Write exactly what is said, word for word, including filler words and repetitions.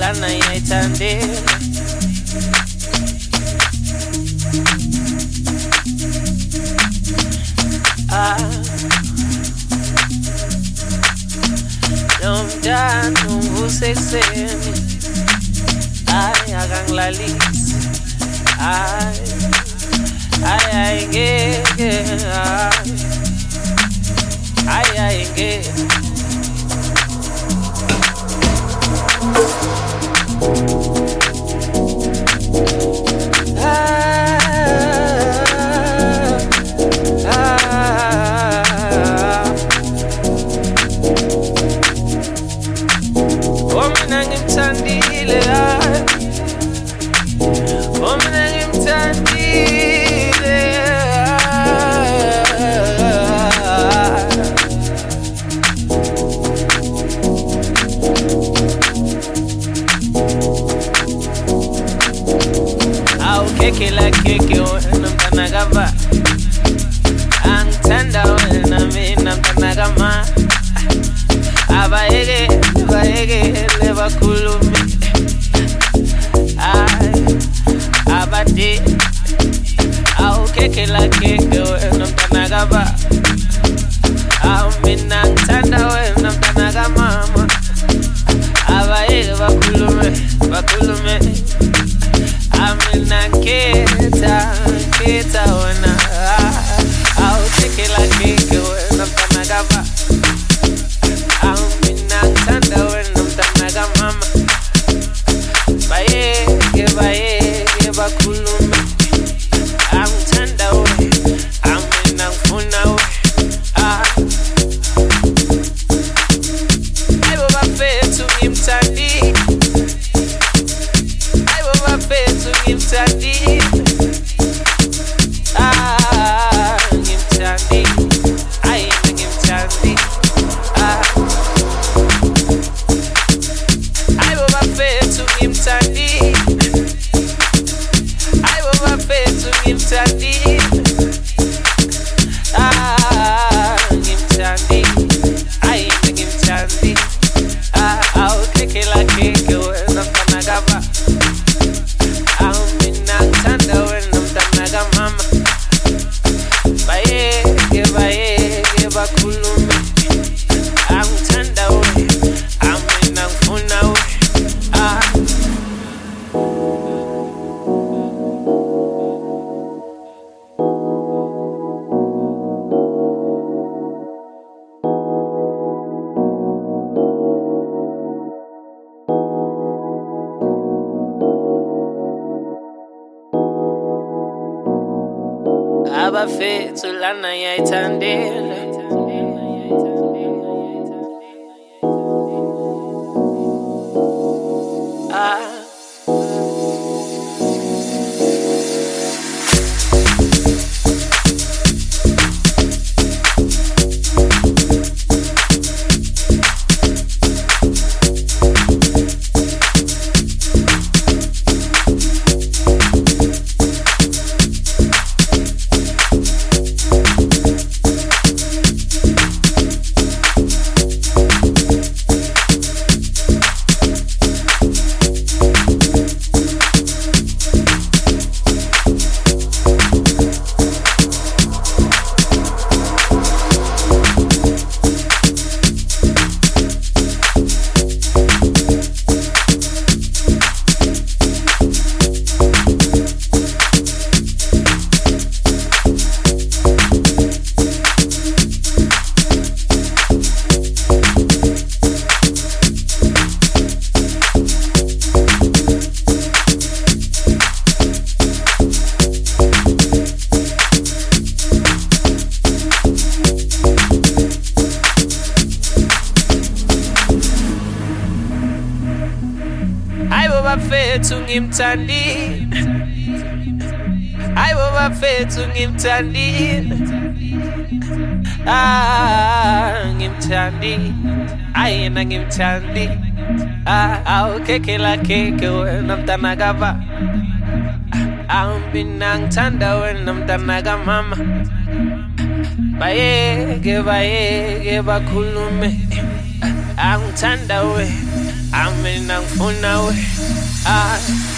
lana yayithandela. Ah, nomdano ngusekuseni, ay akangilalisi, ay ay ay ngeke, ay ay ngeke. Keke la keke wena mtanagava, angithanda wena mina mtanagama. Abayeke bayeke lebakhulume, ay abade. Awu keke la keke wena mtanagava, awu mina ngithanda wena mtanagama. Abayeke bakhulume bakhulume, amina nketa nketa wena. I'll take it like it when I'm tanagava. Amina nkanda when I'm tanagama. Baye ge baye ge bakulume, amthanda we amina ngifuna we. Ah, ayibo bafethu ngimthandi, ayibo bafethu ngimthandi. Ah, ngimthandi, ayina ngimthandi. Ah, ayibo bafethu ngimthandi, ayibo bafethu ngimthandi. Ah, ngimthandi, ayina ngimthandi. Ah, awu keke la keke wena mtanagava, amina ngithanda wena mtanagama. Bayeke bayeke bakhulume, angithanda we amina ngifuna we. Ah, abafethu lana yayithandela. Ah, bafethu ngimthandi, ayibo bafethu ngimthandi. Ah, ngimthandi, ayena ngimthandi. Ah, awu keke la keke wena mtanagava, amina ngithanda wena mtanagama. Bayeke bayeke bakhulume, angithanda we Aminang funawe. Ah.